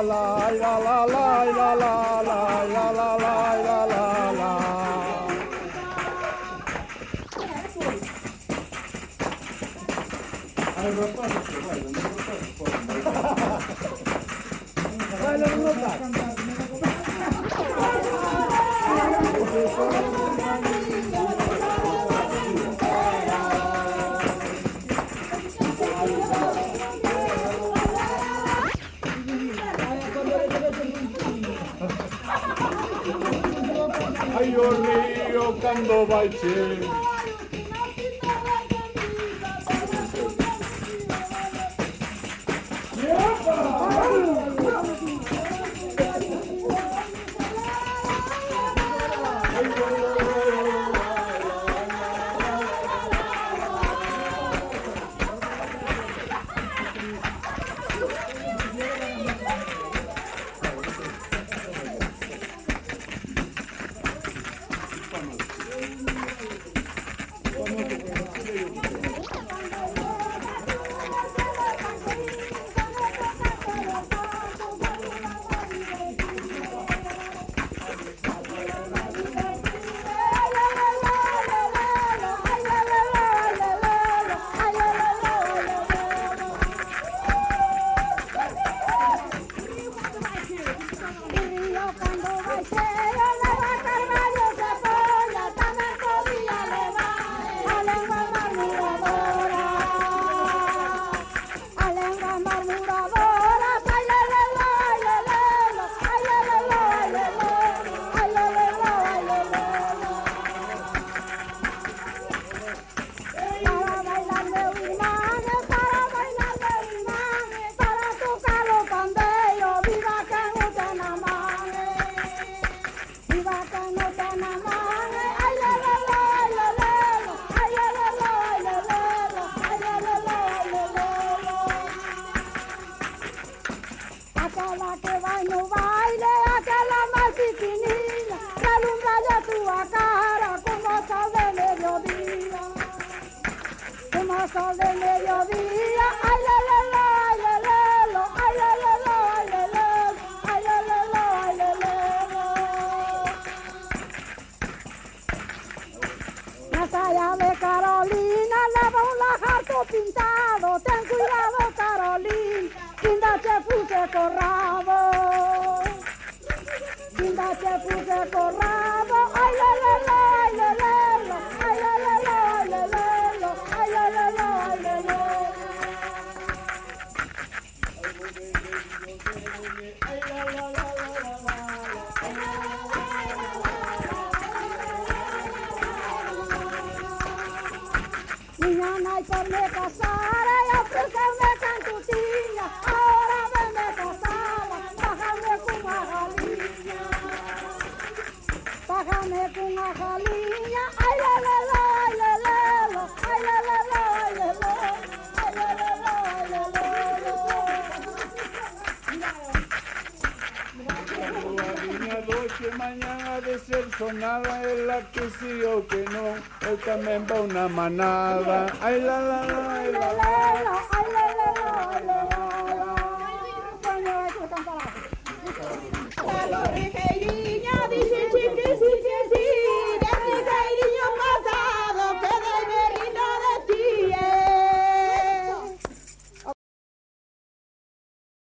la, ay la la la, ay la la la, ay la la la, ay la la la. Ay, o río cando baixe. Aquela que vai no baile, aquela mais pequenina, que alumbra a tua cara como o sol de mediodía. Como o sol de mediodía, ay la la la, ay la la la, ay la la la, ay la la la, ay la la la, ay la la la. La saya de Carolina lleva un lagarto pintado, ten cuidado Carolina. Kinda te puse corrado, Kinda te puse corrado, ay la la la, ay la la la, ay la la la, ay la la la, ay la la la, ay la la la. Niña, no hay por me casar, yo ofrecerme cantutina, ahora venme casada, bájame con una jalilla, bájame con una jalilla, ay la la la, ay la la la, ay la la la, ay la la, ay la la la, ay la la la. Mañana de ser sonada es la que sí o que no, hoy también va una manada, ay la la la, ay la la la, ay la la la, ay la la la.